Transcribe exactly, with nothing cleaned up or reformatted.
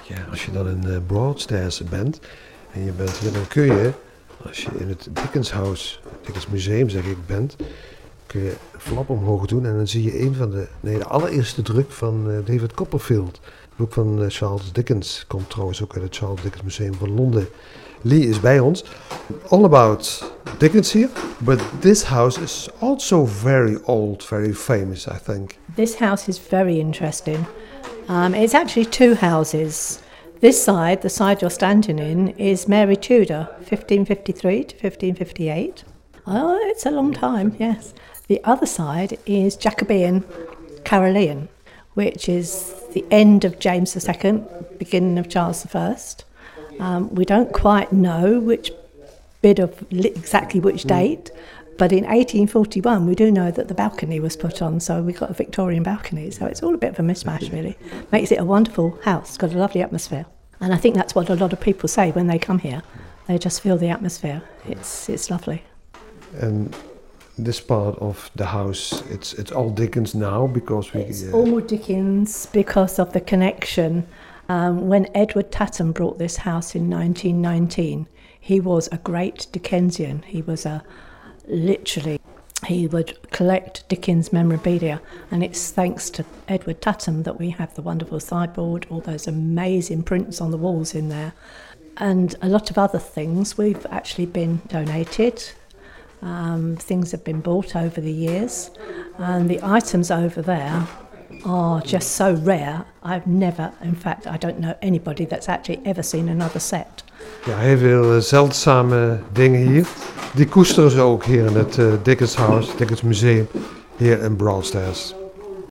Ja, als je dan in uh, Broadstairs bent en je bent hier, dan kun je, als je in het Dickens House, Dickens Museum zeg ik, bent, kun je een flap omhoog doen en dan zie je een van de, nee, de allereerste druk van uh, David Copperfield. Het boek van uh, Charles Dickens komt trouwens ook uit het Charles Dickens Museum van Londen. Lee is bij ons. All about Dickens here, but this house is also very old, very famous, I think. This house is very interesting. Um, it's actually two houses. This side, the side you're standing in, is Mary Tudor, fifteen fifty-three to fifteen fifty-eight. Oh, it's a long time, yes. The other side is Jacobean Carolean, which is the end of James the Second, beginning of Charles the First. Um, we don't quite know which bit of li- exactly which date, but in eighteen forty-one we do know that the balcony was put on, so we've got a Victorian balcony, so it's all a bit of a mishmash really. Makes it a wonderful house, got a lovely atmosphere. And I think that's what a lot of people say when they come here. They just feel the atmosphere. It's it's lovely. And this part of the house, it's it's all Dickens now because we... It's uh, all Dickens because of the connection. Um, when Edward Tatton brought this house in nineteen nineteen, he was a great Dickensian. He was a, literally, he would collect Dickens memorabilia, and it's thanks to Edward Tatton that we have the wonderful sideboard, all those amazing prints on the walls in there, and a lot of other things. We've actually been donated. Um, things have been bought over the years, and the items over there are just so rare. I've never, in fact, I don't know anybody that's actually ever seen another set. Ja, heel veel zeldzame dingen hier. Die koesteren ze ook hier in het uh, Dickens House, Dickens Museum, hier in Broadstairs.